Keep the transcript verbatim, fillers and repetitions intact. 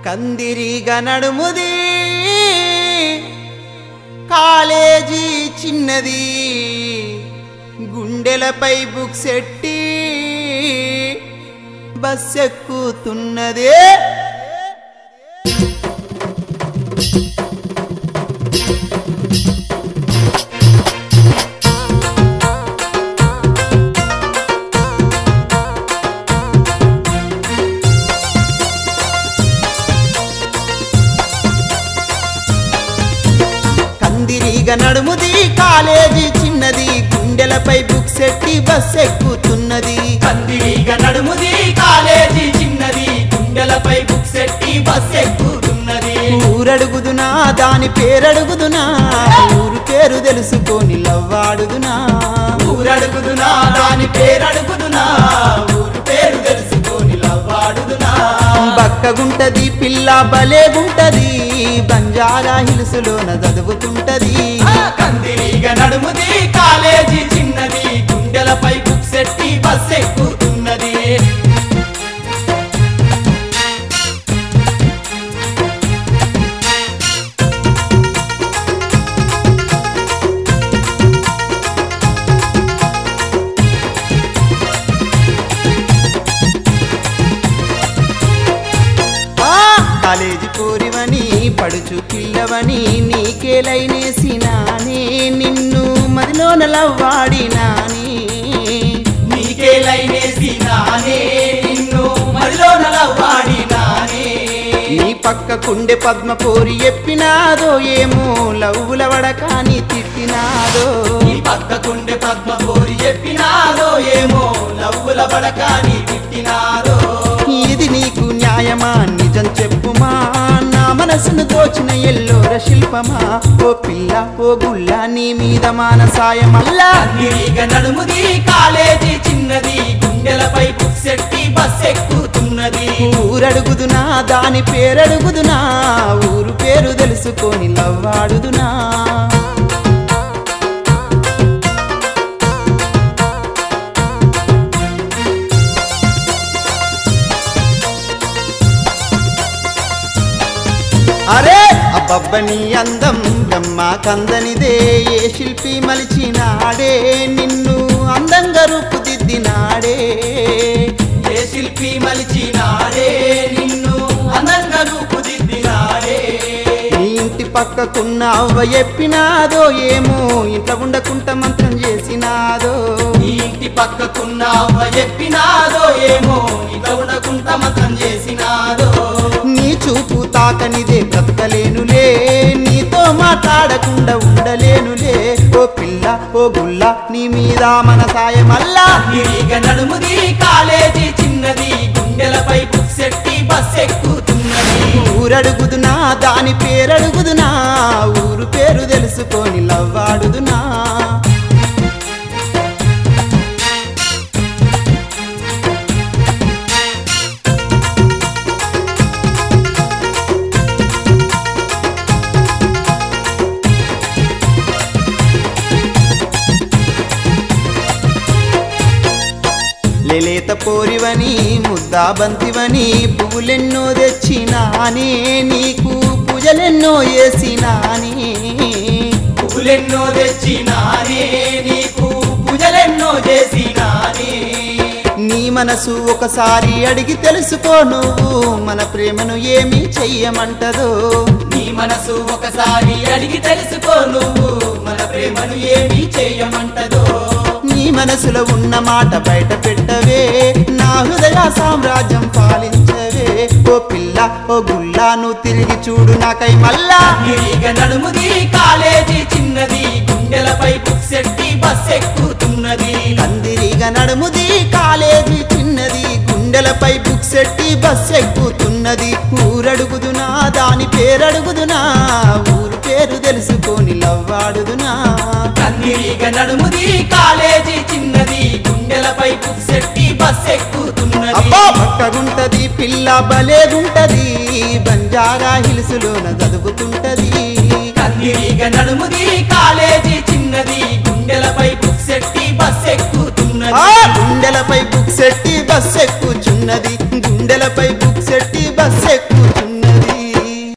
కందిరీగా నడుముది కాలేజీ చిన్నది గుండెలపై బుక్స్ ఎట్టి బస్ ఎక్కుతున్నదే కందిరీగా నడుముది కాలేజీ చిన్నది గుండెలపై బుక్స్ ఎట్టి బస్ ఎక్కుతున్నది కందిరీగా నడుముది కాలేజీ చిన్నది గుండెలపై బుక్స్ ఎట్టి బస్ ఎక్కుతున్నది ఊరడుగుదునా దాని పేరడుగుదునా ఊరు పేరు తెలుసుకొని లవ్వాడుదునా ఊరడుగుదునా దాని పేరడుగుదునా ఊరు పేరు తెలుసుకొని లవ్వాడుదునా బక్కగుంటది పిల్ల భలేగుంటది బంజారా హిల్స్ లోన చదువుతుంటది కందిరీగా నడుముది కాలేజీ చిన్నది గుండెలపై బుక్స్ ఎట్టి బస్ ఎక్కుతున్నది కాలేజీ పోరివని పడుచు పిల్లవని నీకేలైనేసినానే నిన్ను మదిలోన లవ్వాడినాని నీకేలైనేసినానే నిన్ను మదిలోన లవ్వాడినానే నీ పక్క కుండె పద్మ పోరి ఎప్పినాదో ఏమో లవ్వుల వడకాని తిట్టినాదో నీ పక్క కుండె పద్మ పోరి చెప్పినాదో ఏమో లవ్వుల బడకాని తిట్టినాదో ఇది నీకు న్యాయమా నిజం చెప్పుమా నా మనసును దోచిన ఎల్లోర శిల్పమా ఓ పిల్ల ఓ గుల్ల నీ మీద మానసాయమల్లా కందిరీగా నడుముది కాలేజీ చిన్నది గుండెలపై బుక్స్ ఎట్టి బస్ ఎక్కుతున్నది ఊరడుగుదునా దాని పేరడుగుదునా ఊరు పేరు తెలుసుకొని లవ్వాడుదునా అరే అబ్బబ్బని అందం బ్రహ్మ కందనిదే ఏ శిల్పి మలిచినాడే నిన్ను అందంగా రూపుదిద్దినాడే ఏ శిల్పి మలిచినాడే నిన్ను అందంగా రూపుదిద్దినాడే నీ ఇంటి పక్కకున్న అవ్వ చెప్పినాదో ఏమో ఇంట్లో ఉండకుంట మంత్రం చేసినాదో నీ ఇంటి పక్కకున్న అవ్వ చెప్పినాదో ఏమో ఇట్లా ఉండకుంట మంత్రం చేసినాదో నీ చూపు తాకనిదే బ్రతకలేనులే నీతో మాట్లాడకుండా ఉండలేనులే ఓ పిల్ల ఓ గుల్ల నీ మీద మనసాయమల్లా కందిరీగా నడుముది కాలేజీ చిన్నది గుండెలపై బుక్స్ ఎట్టి బస్ ఎక్కుతున్నది ఊరడుగుదునా దాని పేరడుగుదునా ఊరు పేరు తెలుసుకొని లవ్వాడుదునా లేత పోరివని ముద్దా బంతివని పువ్వులెన్నో తెచ్చినానే నీకు పూజలెన్నో వేసినానే పువ్వులెన్నో తెచ్చినానే నీకు పూజలెన్నో చేసినానే నీ మనసు ఒకసారి అడిగి తెలుసుకో నువ్వు మన ప్రేమను ఏమి చెయ్యమంటదో నీ మనసు ఒకసారి అడిగి తెలుసుకో నువ్వు మన ప్రేమను ఏమి చెయ్యమంటదో నీ మనసులో ఉన్న మాట బయట పెట్టవే నా హృదయ సామ్రాజ్యం పాలించవే ఓ పిల్ల ఓ గుల్లా నువ్వు తిరిగి చూడు నాకై మల్లా కందిరీగా నడుముది కాలేజీ చిన్నది గుండెలపై బుక్స్ ఎట్టి బస్ ఎక్కుతున్నది కందిరీగా నడుముది కాలేజీ చిన్నది గుండెలపై బుక్స్ ఎట్టి బస్ ఎక్కుతున్నది ఊరడుగుదునా దాని పేరడుగుదునా ఊరు పేరు తెలుసుకొని లవ్వాడుదునా కందిరీగా నడుముది కాలేజీ చిన్నది గుండెలపై బుక్స్ ఎట్టి బస్ ఎక్కుతున్నది అబ్బా పక్కగుంటది పిల్ల భలేగుంటది బంజారా హిల్స్ లోన చదువుతుంటది కందిరీగా నడుముది కాలేజీ చిన్నది గుండెలపై బుక్స్ ఎట్టి బస్ ఎక్కుతున్నది గుండెలపై బుక్స్ ఎట్టి బస్ ఎక్కుచున్నది గుండెలపై